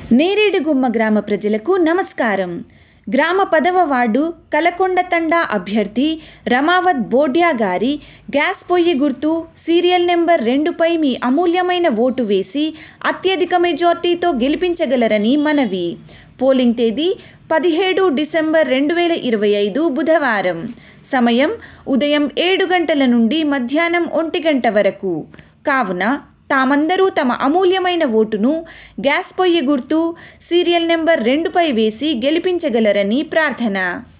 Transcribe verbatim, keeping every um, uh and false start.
నేరేడుగుమ్మ గ్రామ ప్రజలకు నమస్కారం. గ్రామ పదవ వార్డు కలకొండతండా అభ్యర్థి రమావత్ బోడ్యా గారి గ్యాస్ పొయ్యి గుర్తు సీరియల్ నెంబర్ రెండుపై మీ అమూల్యమైన ఓటు వేసి అత్యధిక మెజార్టీతో గెలిపించగలరని మనవి. పోలింగ్ తేదీ పదిహేడు డిసెంబర్ రెండు వేల ఇరవై ఐదు బుధవారం. సమయం ఉదయం ఏడు గంటల నుండి మధ్యాహ్నం ఒంటి గంట వరకు. కావున తామందరూ తమ అమూల్యమైన ఓటును గ్యాస్ పొయ్యి గుర్తు సీరియల్ నెంబర్ రెండుపై వేసి గెలిపించగలరని ప్రార్థన.